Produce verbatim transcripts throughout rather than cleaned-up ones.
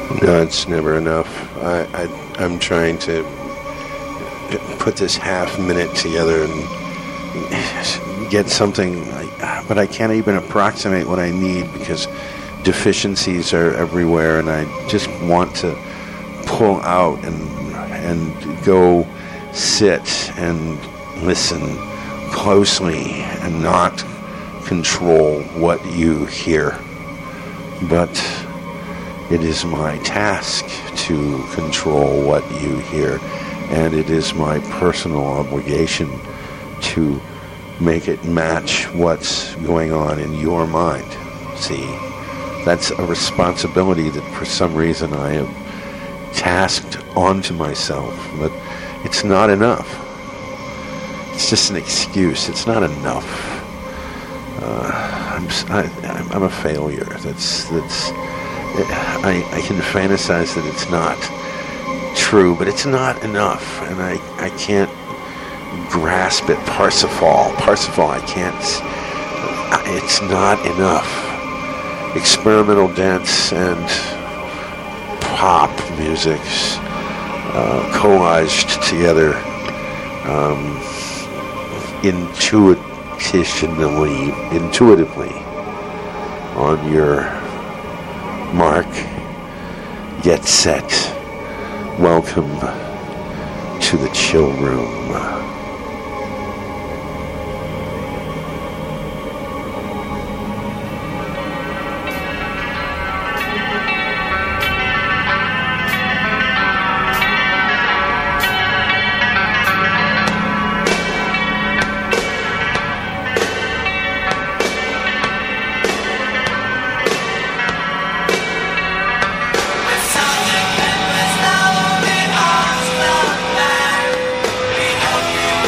No, it's never enough. I, I, I'm trying to put this half minute together and get something, but I can't even approximate what I need because deficiencies are everywhere, and I just want to pull out and and go sit and listen closely and not control what you hear. But it is my task to control what you hear, and it is my personal obligation to make it match what's going on in your mind. See, that's a responsibility that for some reason I have tasked onto myself, but it's not enough. It's just an excuse. It's not enough. Uh, I'm, I, I'm a failure. That's that's. I, I can fantasize that it's not true, but it's not enough, and I, I can't grasp it. Parsifal, Parsifal, I can't. It's not enough. Experimental dance and pop music uh, collaged together um, intuitively, intuitively on your mark, get set. Welcome to the chill room. We hope you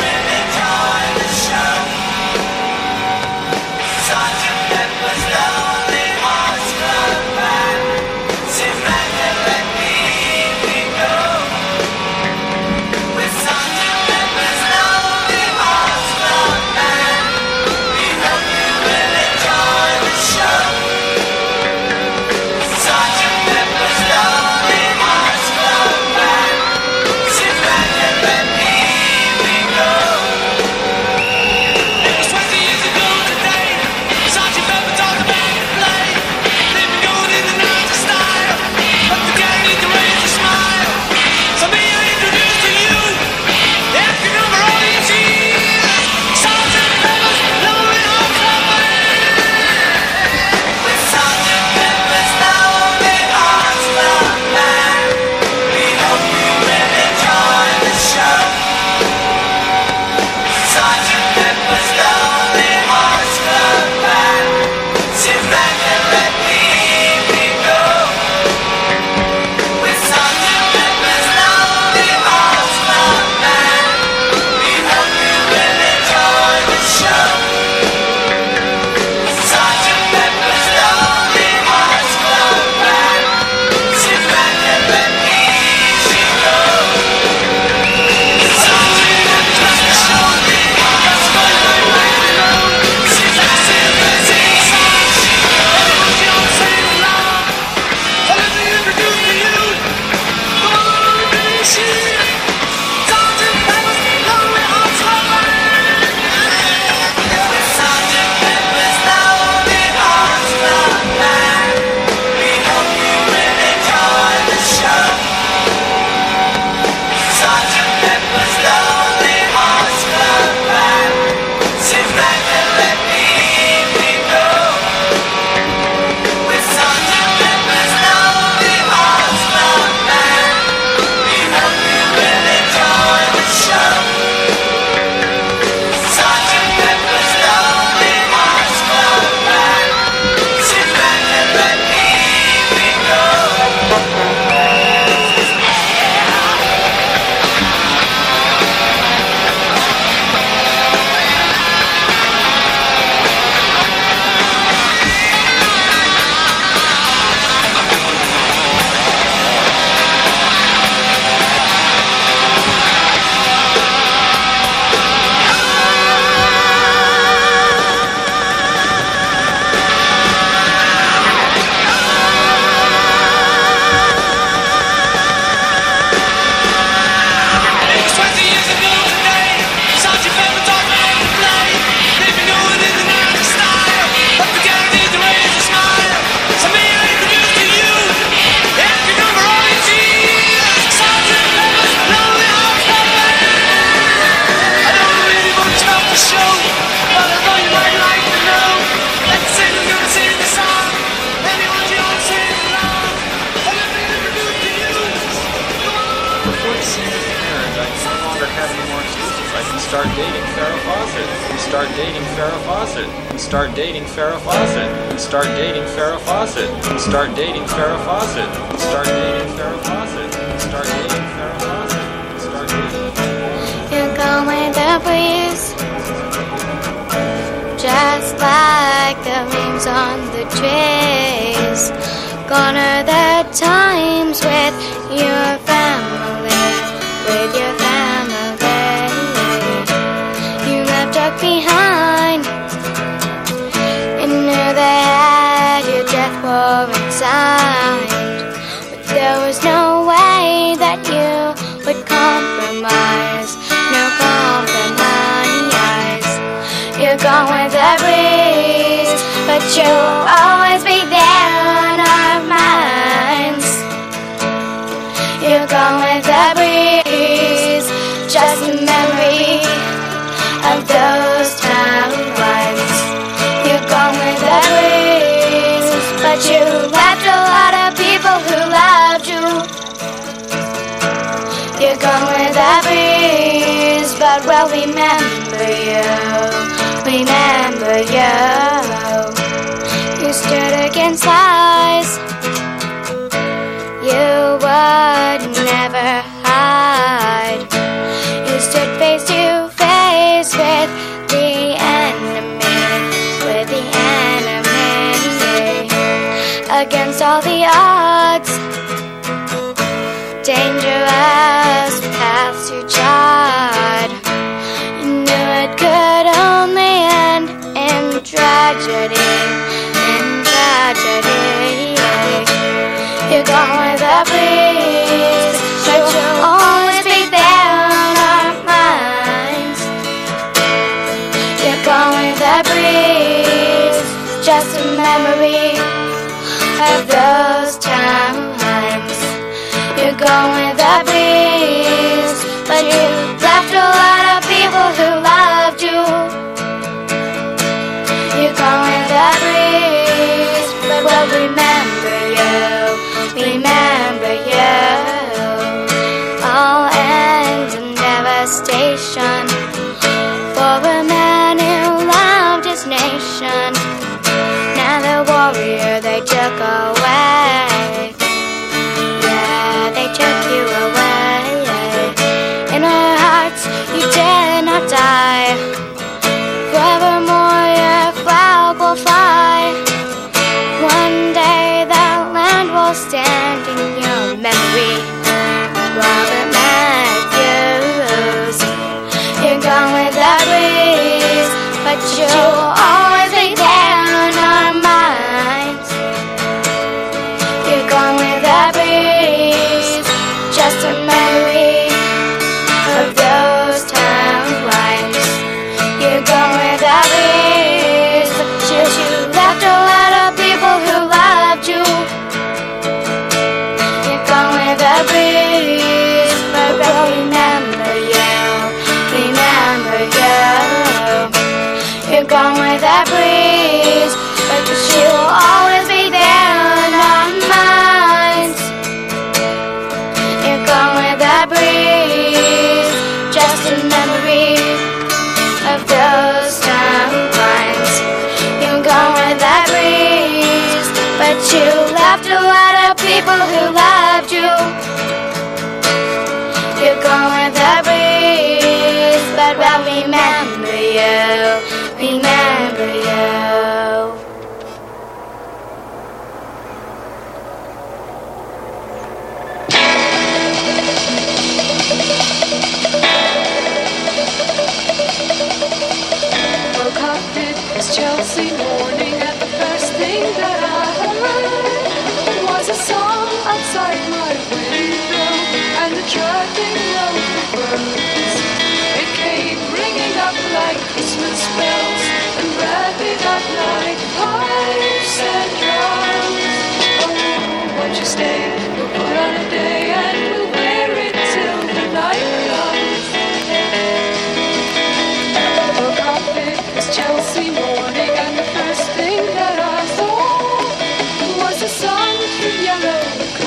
And I no longer have any more excuses. I can start dating Farrah Fawcett. Start dating Farrah Fawcett. Start dating Farrah Fawcett. Start dating Farrah Fawcett. Start dating Farrah Fawcett. Start dating Farrah Fawcett. Start dating Farrah Fawcett. Start dating. You're going with the breeze, just like the leaves on the trees. Gone are the times with your family, with your family. You left dark behind and knew they had your death warrant signed. But there was no way that you would compromise, no compromise. You're gone with the breeze, but you'll always be there on our minds. You're gone with the breeze, just a memory of those times. You're gone with the breeze, but you left a lot of people who loved you. You're gone with the breeze, but we'll remember you. Remember you. You stood against lies you would never hide. You stood face to face with the enemy, with the enemy. Against all the odds, dangerous paths you trod. You knew it could only end in tragedy, in tragedy. You're gone with the breeze, but you'll always be there on our minds. You're gone with the breeze, just a memory of those times. You're gone with the breeze, but you left a lot of people who loved you. You're gone with the breeze, but we'll remember you, remember you. All ends in devastation for a man who loved his nation. Now the warrior they took away, yeah, they took you away. In our hearts you dare not die, forevermore your flag will fly. One day the land will stand in your memory. Robert Matthews, you're gone with the breeze, but you'll always be there on our minds. You're gone with the breeze, just a memory of those times. You're gone with the breeze, but you, you left a lot of people who loved you. You're gone with the breeze, but we'll remember you, remember you. You're gone with the breeze, but you'll always be there on our minds. You're gone with the breeze, just a memory of those times. You're gone with the breeze, but you left a lot of people who loved you. You're gone with the breeze, but we'll remember you, remember you. Woke up, it was Chelsea morning, and the first thing that I heard was a song outside my window and the chirping of the birds. It came ringing up like Christmas bells and wrapping up like pipes and drums. Oh, won't you stay? We'll put on a day and we'll wear it till the night comes. Woke up, it was Chelsea morning, and the first thing that I saw was the sun through yellow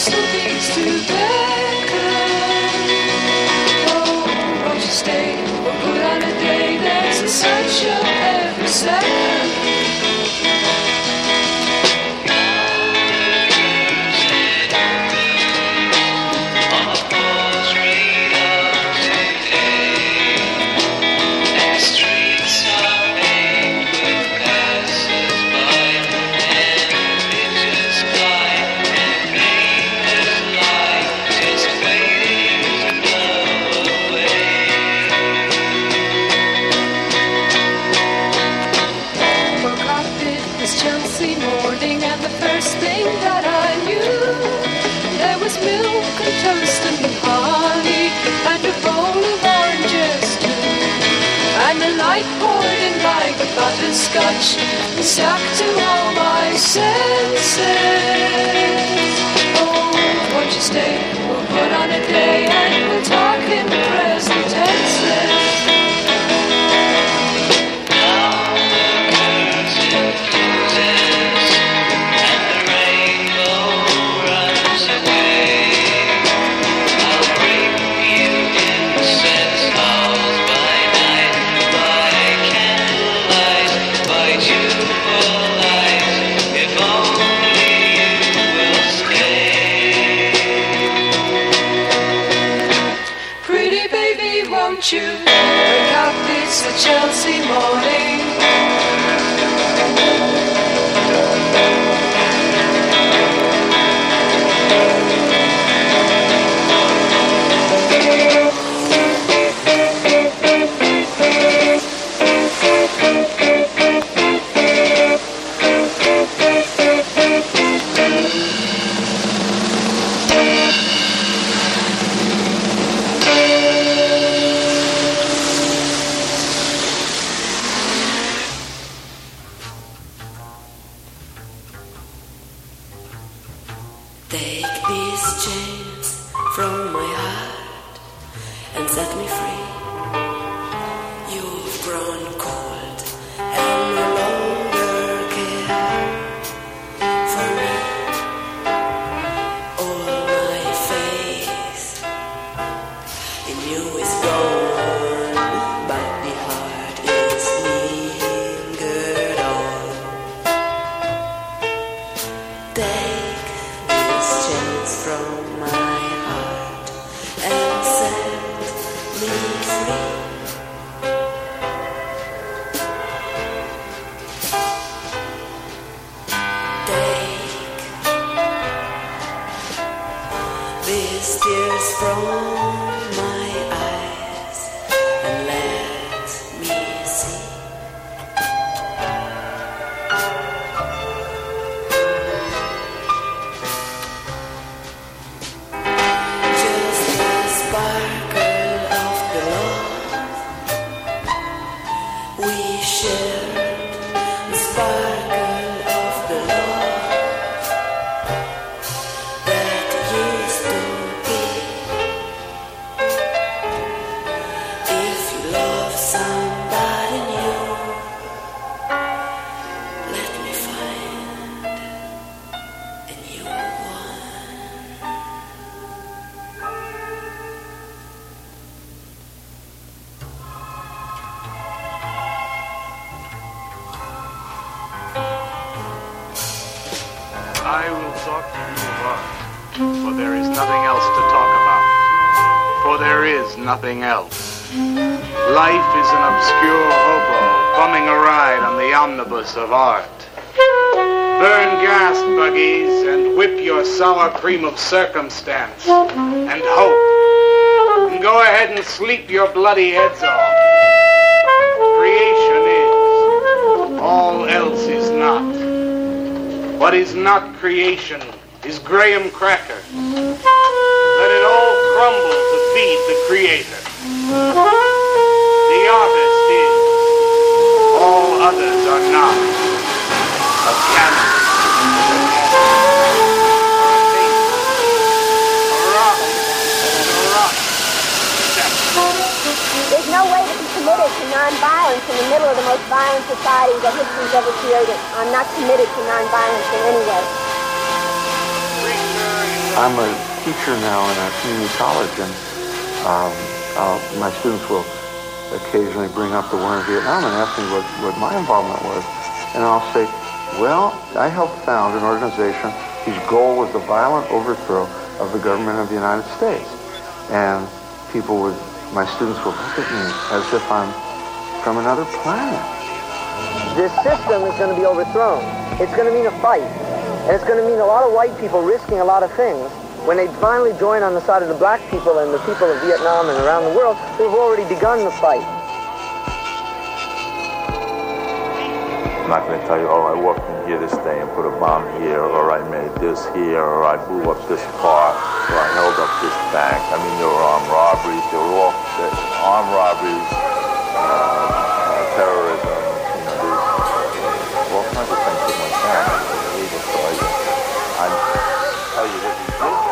crystal beats to beckon. Oh, won't you stay? We'll put on a day that's essential every second. Toast and honey and a bowl of oranges too, and the light poured in like a butterscotch stuck to all my senses. Oh, won't you stay? We'll put on a day and we'll talk in the present tenses. You wake up, it's a Chelsea morning. I will talk to you of art, for there is nothing else to talk about. For there is nothing else. Life is an obscure hobo bumming a ride on the omnibus of art. Burn gas buggies and whip your sour cream of circumstance and hope. And go ahead and sleep your bloody heads off. Creation is. All else is not. What is not creation is Graham cracker. Let it all crumble to feed the creator. The artist is. All others are not. A canvas. There's no way to be committed to nonviolence in the middle of the most violent society that history's ever created. I'm not committed to nonviolence in any way. Preacher in I'm a teacher now in a community college, and um, uh, my students will occasionally bring up the war in Vietnam and ask me what, what my involvement was. And I'll say, well, I helped found an organization whose goal was the violent overthrow of the government of the United States. And people would, my students would look at me as if I'm from another planet. This system is going to be overthrown. It's going to mean a fight. And it's going to mean a lot of white people risking a lot of things when they finally join on the side of the black people and the people of Vietnam and around the world who have already begun the fight. I'm not going to tell you, oh, I walked in here this day and put a bomb here, or I made this here, or I blew up this car, or I held up this bank. I mean, there were armed robberies. There were all armed robberies, uh, uh, terrorism, you know, there's all kinds of things that went down. So I, I tell you what we did.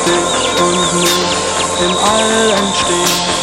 dich und mich im All entstehen.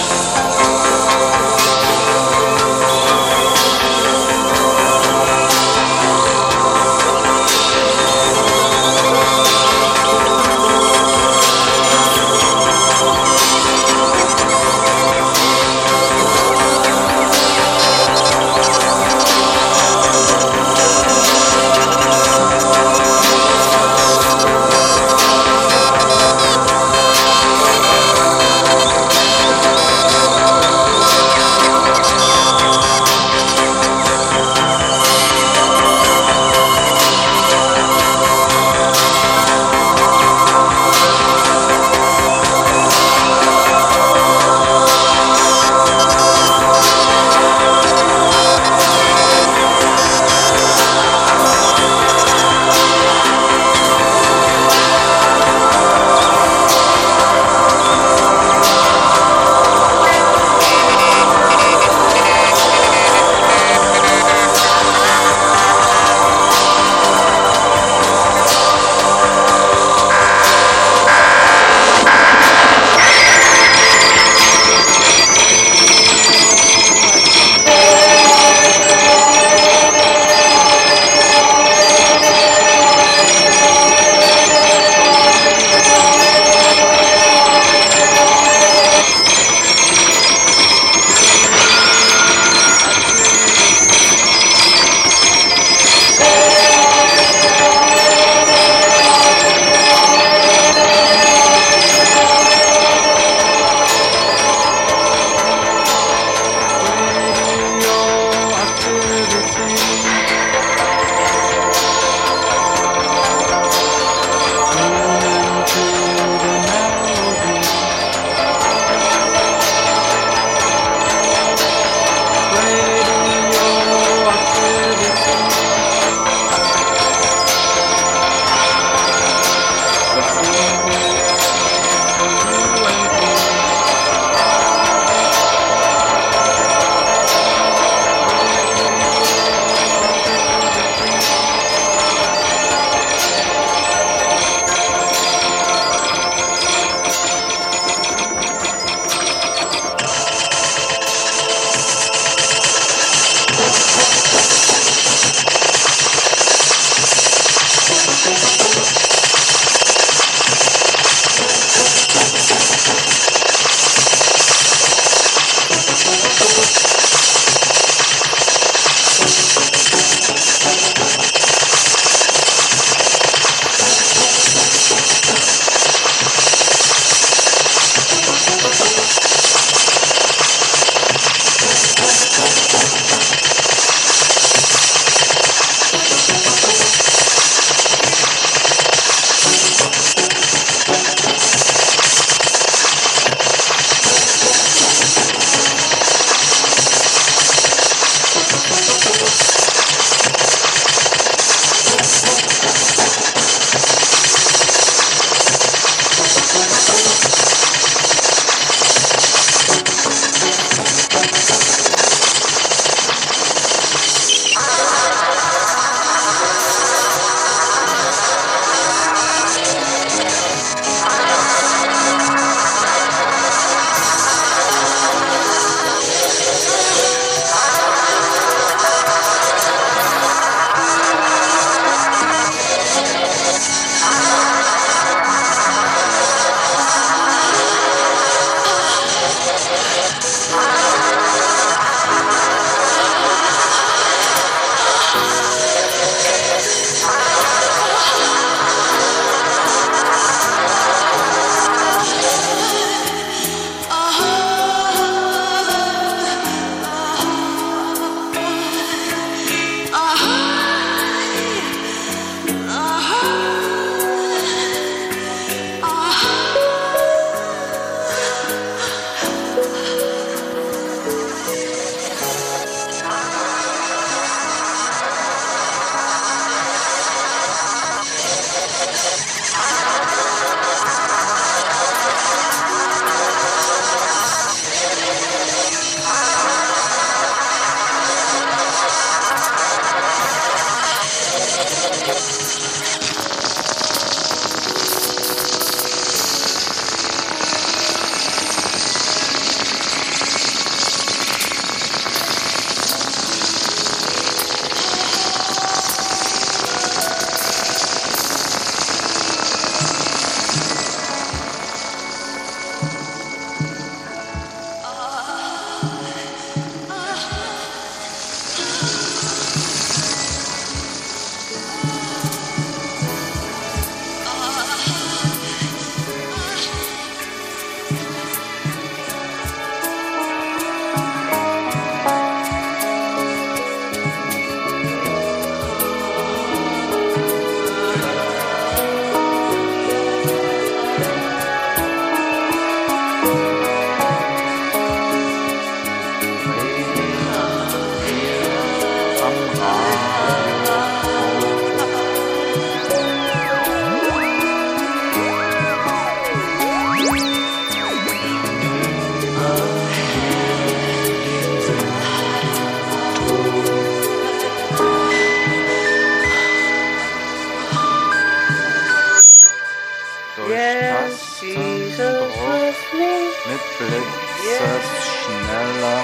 Tastendruck mit blitzesschneller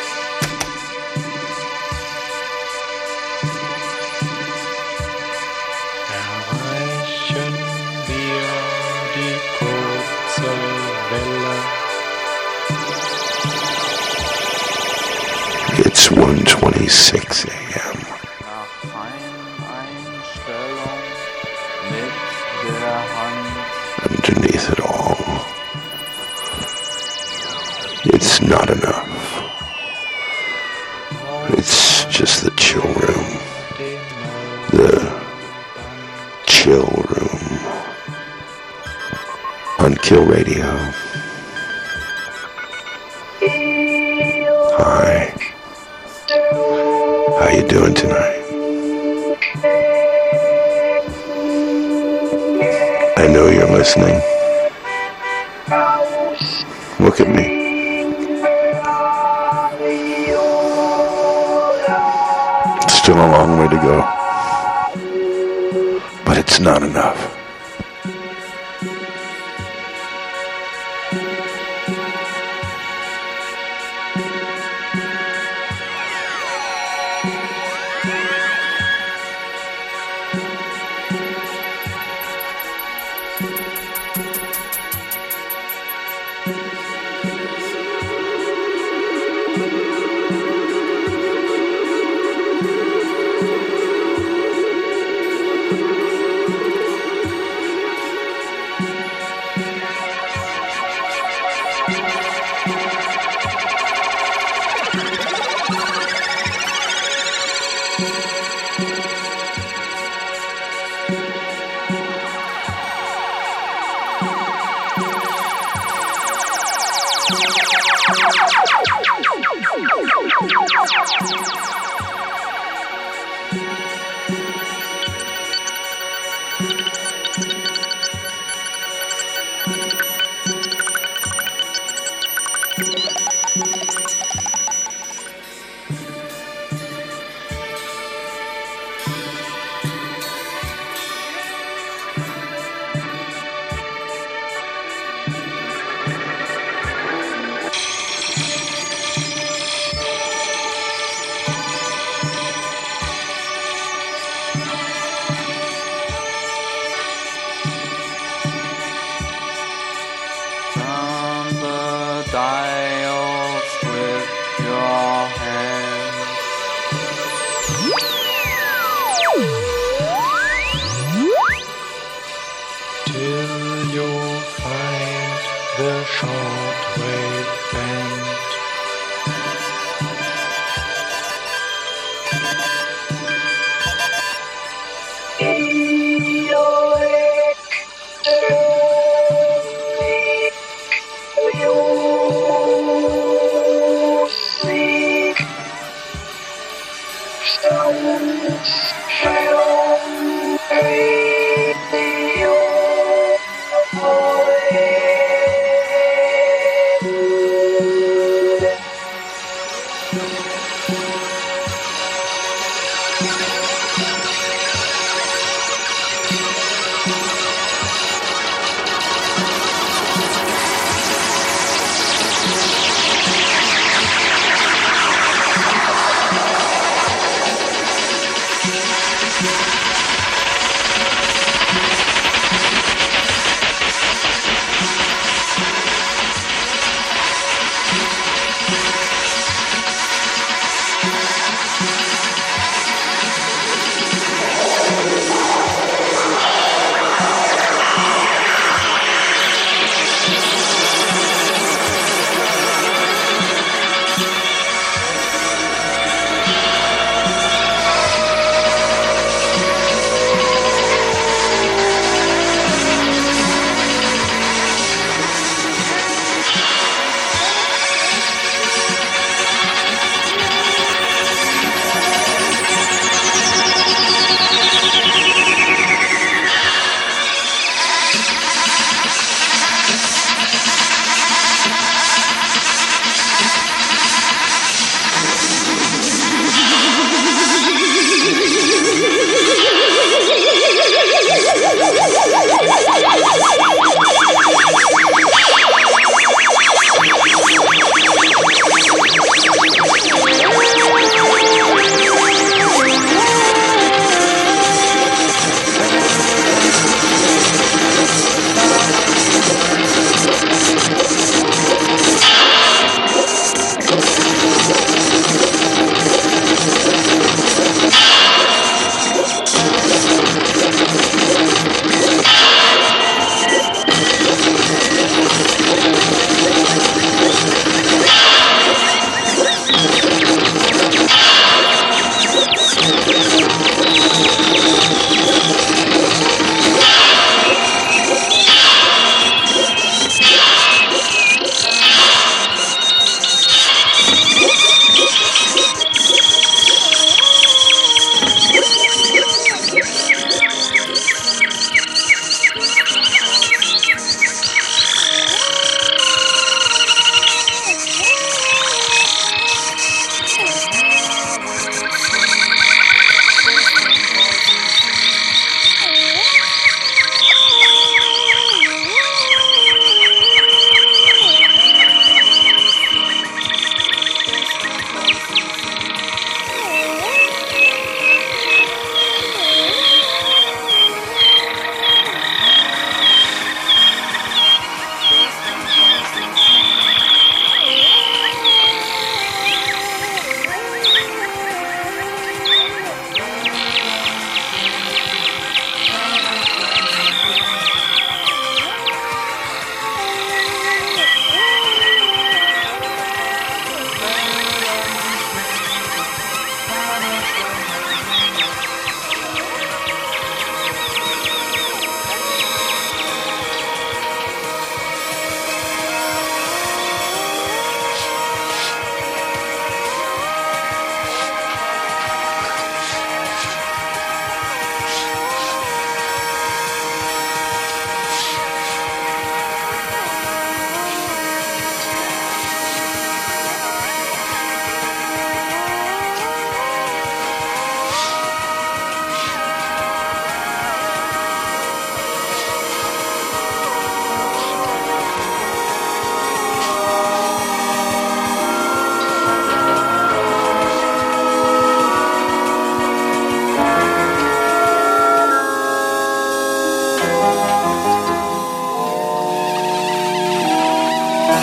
erreichen wir die kurze Welle. It's one twenty-six a.m. Nach Feineinstellung mit der Hand. Underneath it all, it's not enough. It's just the chill room. The chill room on Kill Radio. Hi. How you doing tonight? I know you're listening. Look at me. Still a long way to go. But it's not enough.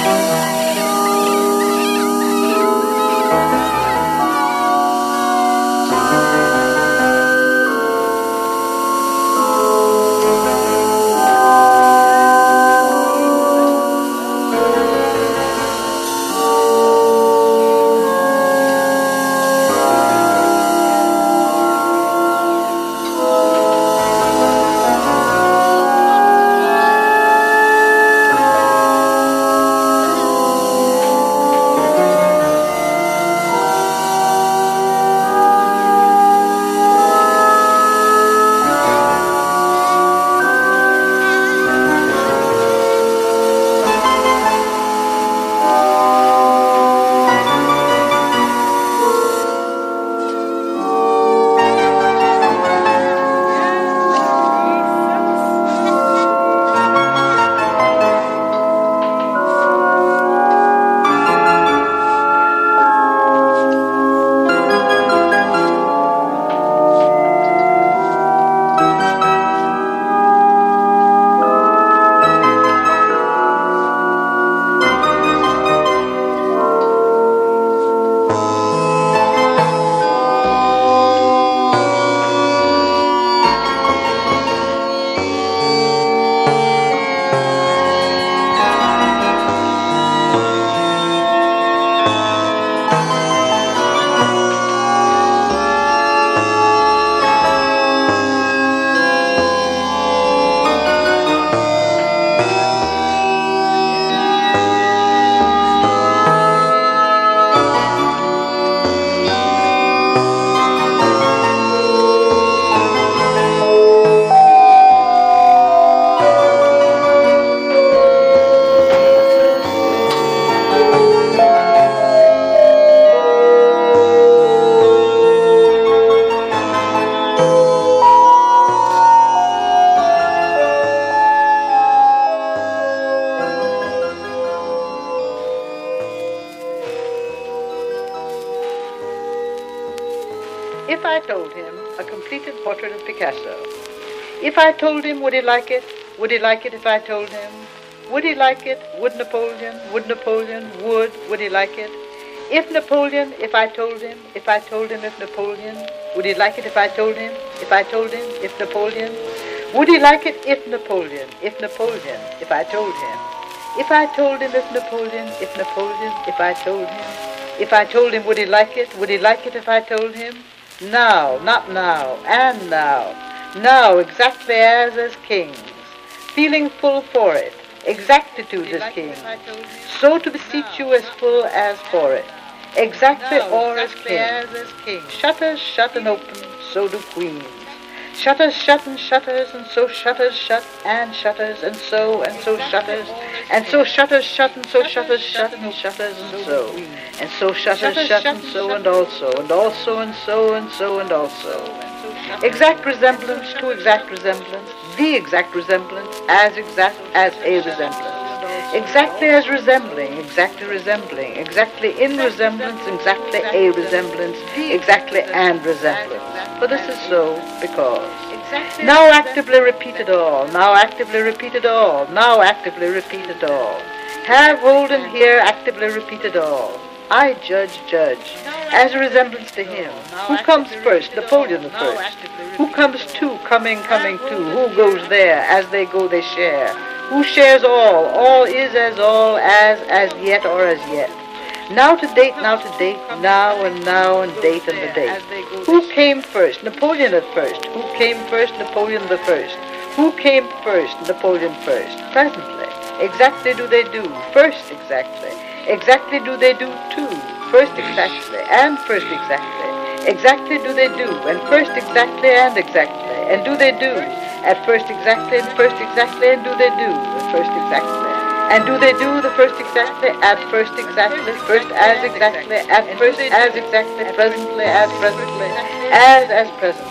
If I told him a completed portrait of Picasso, if I told him, would he like it? Would he like it if I told him? Would he like it? Would Napoleon? Would Napoleon? Would? Would he like it? If Napoleon, if I told him, if I told him if Napoleon, would he like it if I told him? If I told him, if Napoleon? Would he like it if Napoleon, if Napoleon, if I told him? If I told him if Napoleon, if Napoleon, if I told him? If I told him, would he like it? Would he like it if I told him? Now, not now, and now. Now, exactly as as kings, feeling full for it, exactitude as kings, so to beseech you as full as for it, exactly or as kings. Shutters shut and open, so do queens. Shutters shut and shutters, and so shutters shut, and shutters, and so, and so shutters, and so shutters shut, and so shutters shut, and shutters, and so, and so shutters shut, and so, and also, and also, and so, and so, and also. Exact resemblance to exact resemblance, the exact resemblance, as exact as a resemblance. Exactly as resembling, exactly resembling, exactly in resemblance, exactly a resemblance, exactly and resemblance. For this is so because now actively repeat it all, now actively repeat it all, now actively repeat it all. Have hold and hear, actively repeat it all. I judge, judge, as a resemblance to him. Who comes first? Napoleon the first. Who comes two? Coming, coming two. Who goes there? As they go, they share. Who shares all? All is as all, as, as yet, or as yet. Now to date, now to date, now and now and date and the date. Who came first? Napoleon at first. Who came first? Napoleon the first. Who came first? Napoleon first. Presently. Exactly do they do. First exactly. Exactly do they do too. First exactly and first exactly. Exactly do they do and first exactly and exactly. And do they do at first exactly and first exactly and do they do the first exactly. And do they do the first exactly at first exactly, first as exactly, at first as exactly, presently as presently, as as presently.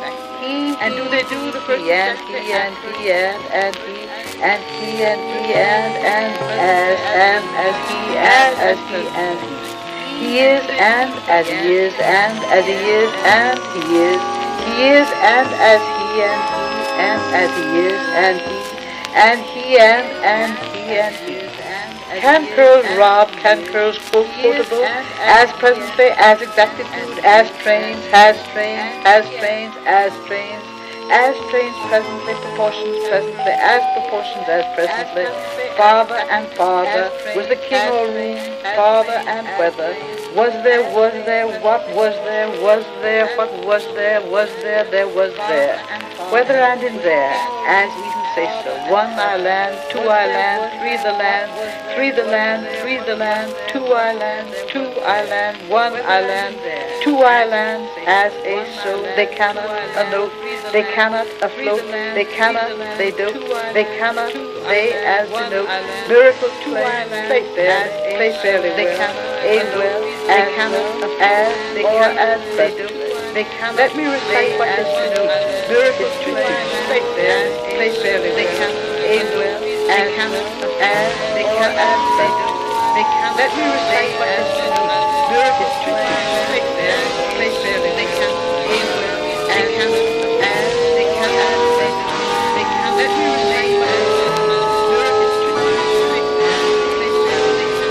He, and do they do the first and he and he and and he and he and he and and as and as he and as he and he. He is and as he is and as he is and he is. He is and as he and he and as he is and he and he and and he and he and Can curls rob, can curls quote quotable, as presently, as exactitude, as trains, has trains, has trains, as trains, as trains presently, proportions presently, as proportions as presently, father and father, was the king or room, father and whether, was there, was there, what was there, was there, what was there, was there, there was there, whether and in there, as even say so, one I land, two I land, three the land, three the land, three the land, two I land, two I land, one I land, two I land, as a so, they cannot a note, they cannot afloat, they cannot, they don't, they cannot, they as the note, miracle place, place there, place fairly well, a well, they cannot, as, they can, as, they don't, they cannot, let me recite what is the note, miracle place there, place fairly well, they cannot, a well, they cannot, as, they can, as, they don't, they cannot, let me recite what is the note, miracle place there, place fairly, they cannot, a well, they cannot, as, they can, as, they don't, they cannot, let me recite what is the note, miracle place there, place fairly, they cannot,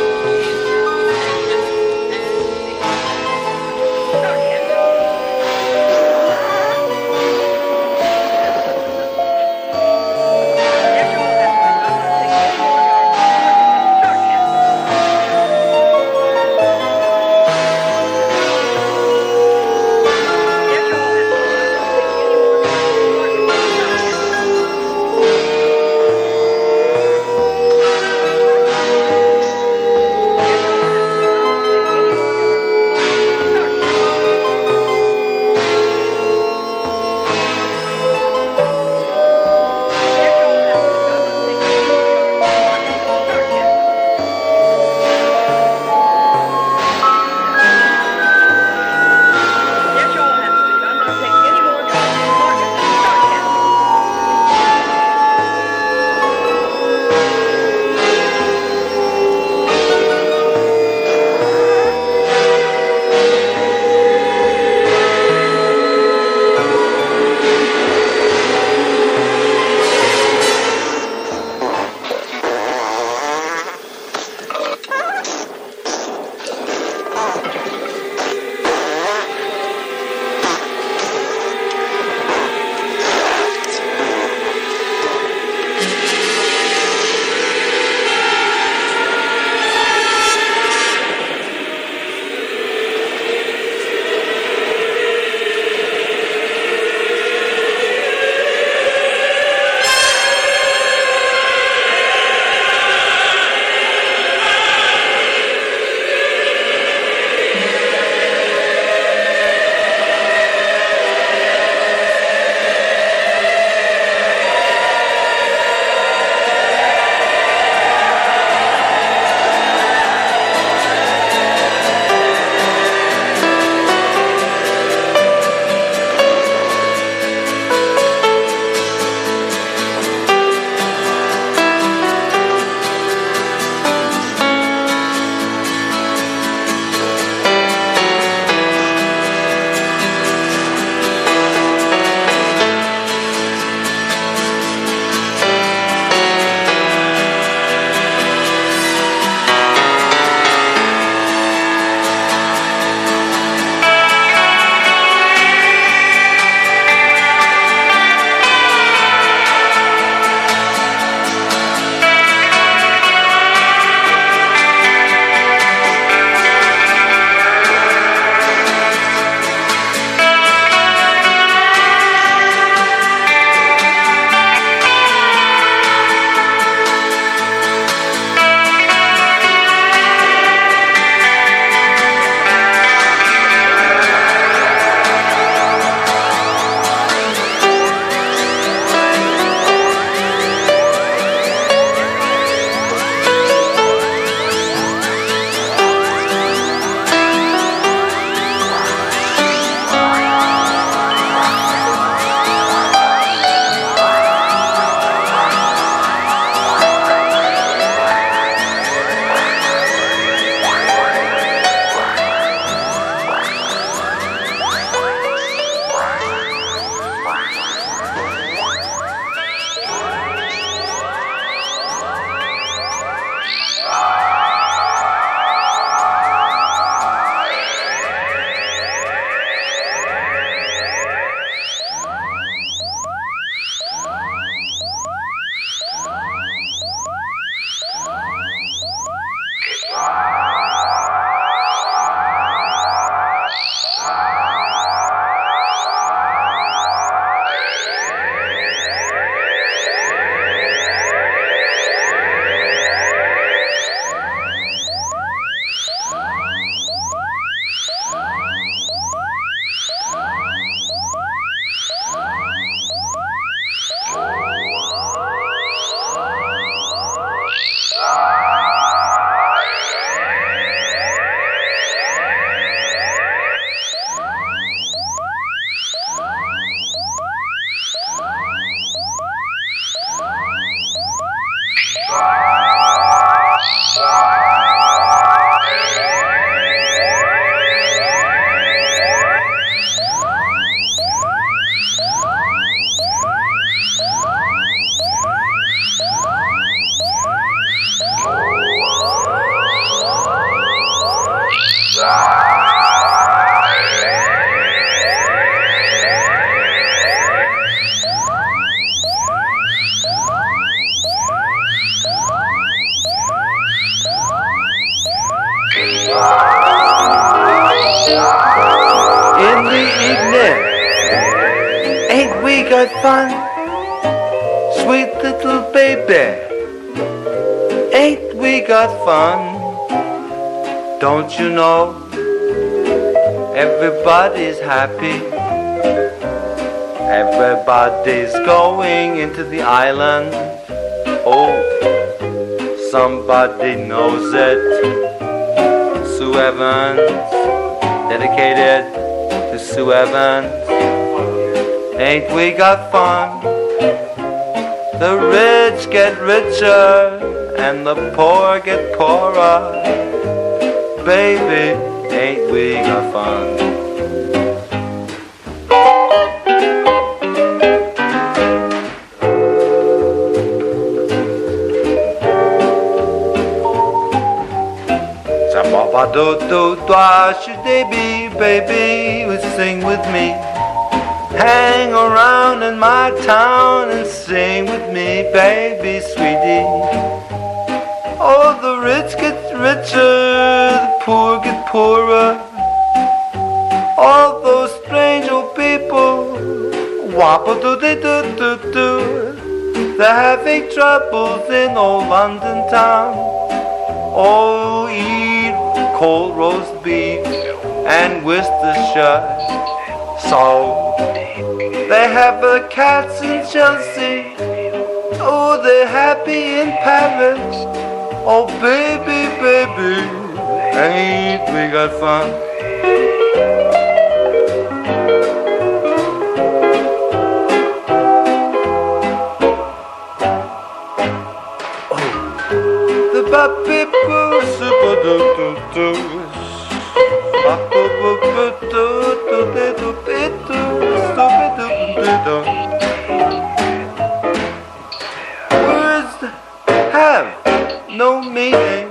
got fun? Sweet little baby, ain't we got fun? Don't you know? Everybody's happy. Everybody's going into the island. Oh, somebody knows it. Sue Evans, dedicated to Sue Evans. Ain't we got fun? The rich get richer and the poor get poorer. Baby, ain't we got fun? Ba-do-do-dwa should they be, baby, would sing with me. Hang around in my town and sing with me, baby, sweetie. Oh, the rich get richer, the poor get poorer. All those strange old people, wappa-do-de-do-do-do, they're having troubles in old London town. Oh, eat cold roast beef and Worcestershire salt. They have the cats in Chelsea. Oh, they're happy in Paris. Oh, baby, baby, ain't we got fun? Oh, the baby boo, super do do do. Words have no meaning.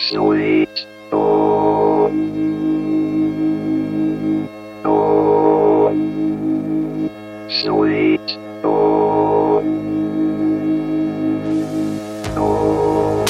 Sweet home. Home. Sweet home. Home.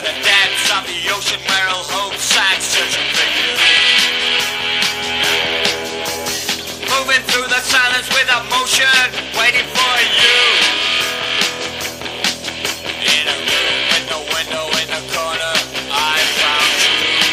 the depths of the ocean where all hope sank, searching for you. Moving through the silence without motion, waiting for you. In a room with no window in the corner, I found you.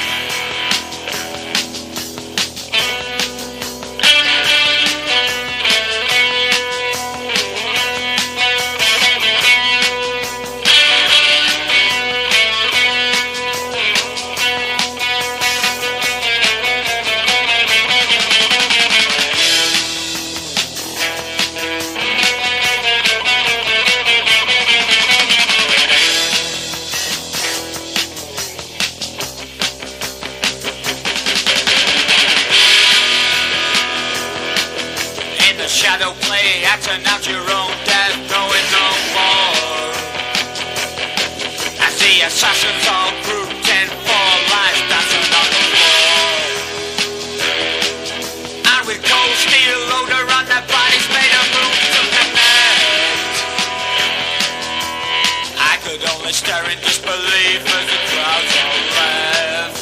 Shadow play, acting out your own death, knowing no more. As the assassins all grouped in four lives dancing on the floor. And with cold steel odor on their bodies made a move to connect. I could only stare in disbelief as the crowds all left.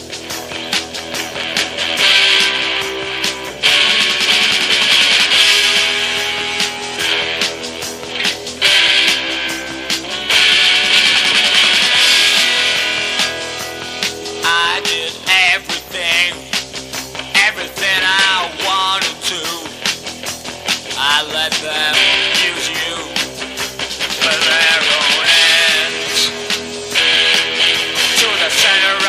I let them use you for their own ends. To the center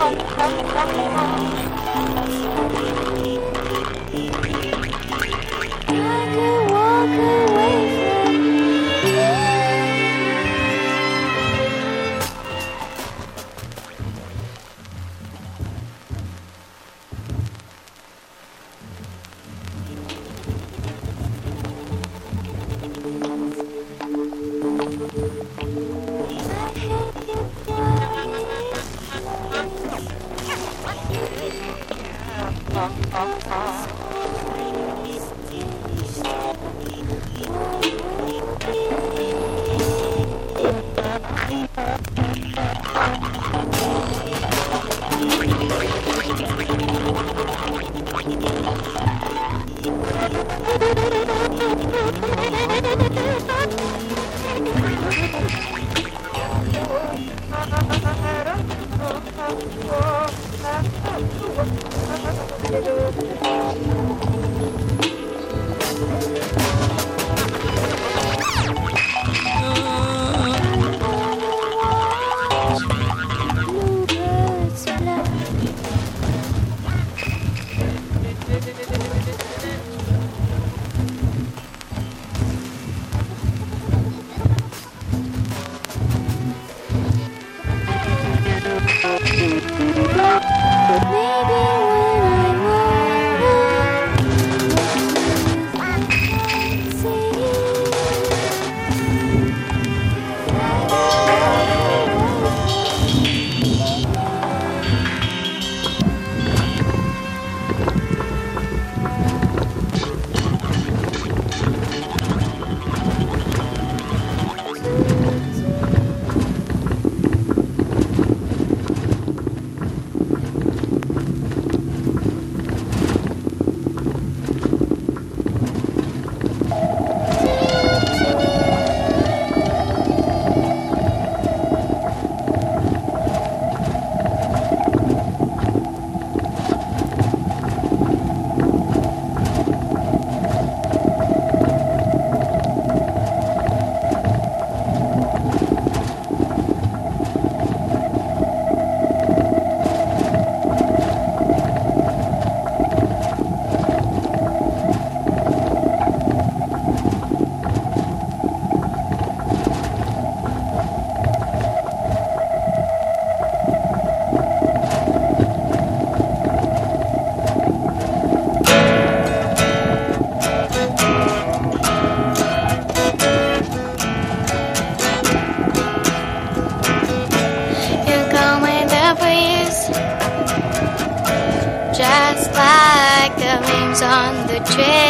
On the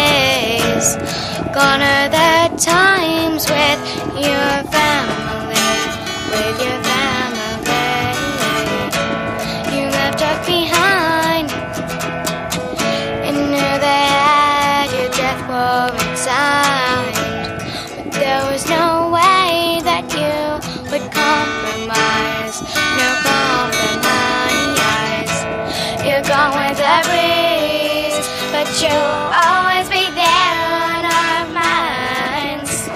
trees, gone are the times with your family, with your family. You left us behind and knew that your death warrant signed, but there was no way that you would compromise, no compromise. You're gone with the breeze, but you'll always be there on our minds.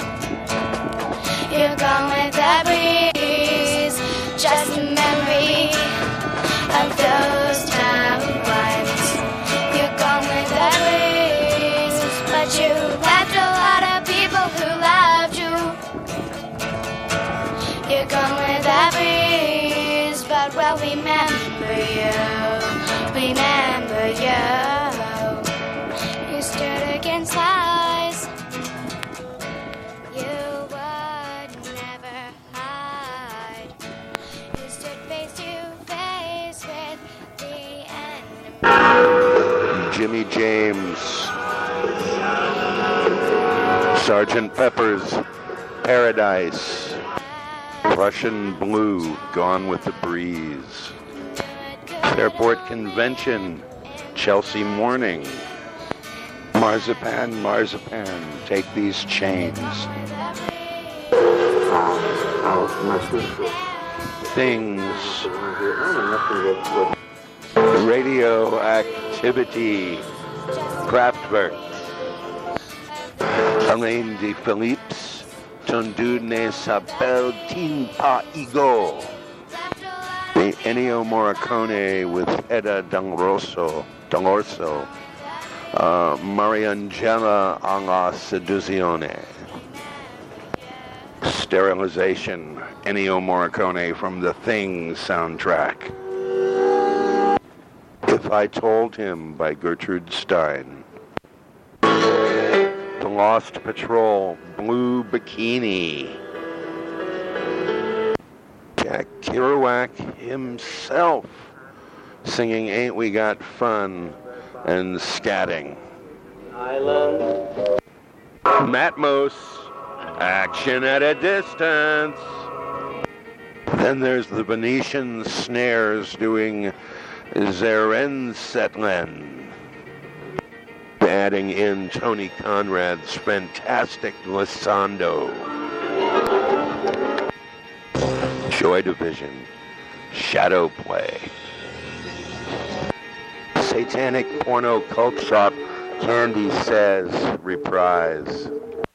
You're gone with the breeze, just a memory of those times. You're gone with the breeze, but you left a lot of people who loved you. You're gone with the breeze, but we'll remember you, remember you. Stood against lies you would never hide. You stood face to face with the enemy. Jimmy James, Sergeant Pepper's Paradise, Prussian Blue, Gone with the Breeze, Fairport Convention, Chelsea Morning, Marzipan, Marzipan, Take These Chains. Things. Radioactivity. Kraftwerk. Alain de Philippe's Tondu ne s'appelle tin pas Igo. Ennio Morricone with Hedda D'Angorso, D'Angorso, uh, Mariangela alla Seduzione. Sterilization, Ennio Morricone from the Thing soundtrack. If I Told Him by Gertrude Stein. The Lost Patrol, Blue Bikini. Jack Kerouac himself singing Ain't We Got Fun and scatting. Island. Matmos, Action at a Distance. Then there's the Venetian Snares doing Zerensetlen, adding in Tony Conrad's fantastic glissando. Joy Division, Shadow Play. Satanic Porno Cult Shop, Candy Says, reprise.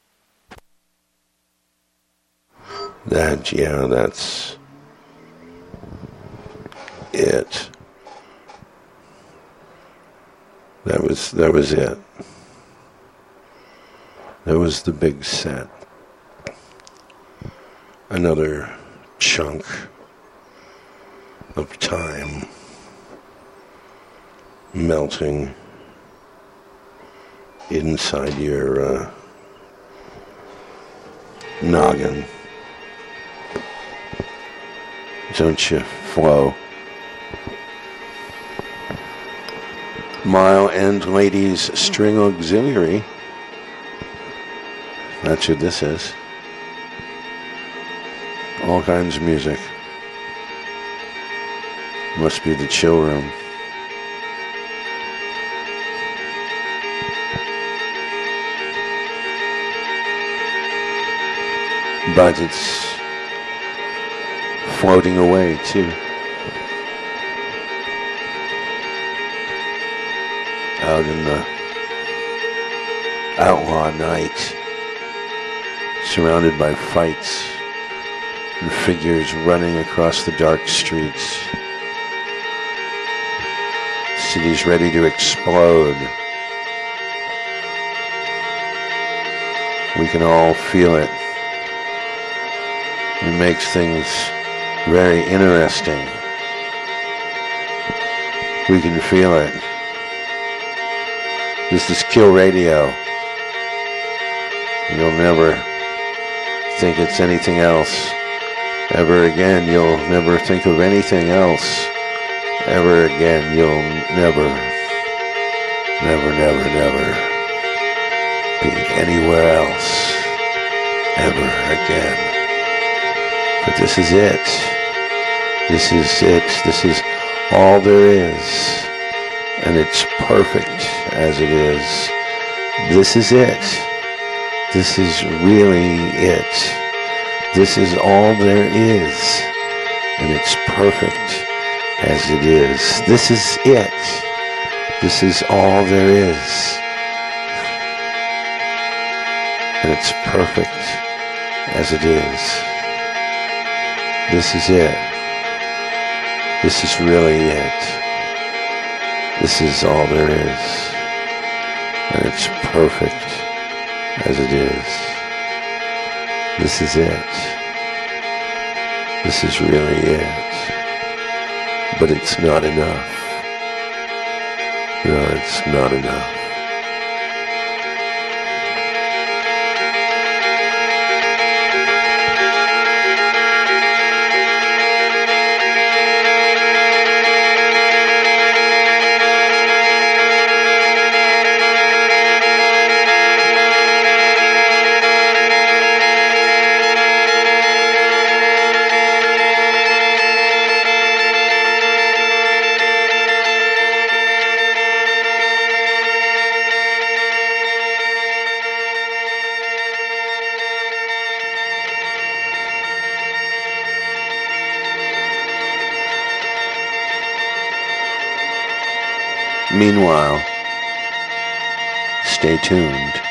That, yeah, that's it. That was, that was it. That was the big set. Another chunk of time melting inside your uh, noggin. Don't you, Flo? Mile End Ladies String Auxiliary. That's what this is. All kinds of music. Must be the chill room. But it's floating away too. Out in the outlaw night, surrounded by fights and figures running across the dark streets. Cities ready to explode. We can all feel it. It makes things very interesting. We can feel it. This is Kill Radio. You'll never think it's anything else ever again. You'll never think of anything else ever again. You'll never, never, never, never be anywhere else ever again. But this is it. This is it. This is all there is. And it's perfect as it is. This is it. This is really it. This is all there is. And it's perfect as it is. This is it. This is all there is. And it's perfect as it is. This is it. This is really it. This is all there is. And it's perfect as it is. This is it. This is really it. But it's not enough. No, it's not enough. Meanwhile, stay tuned.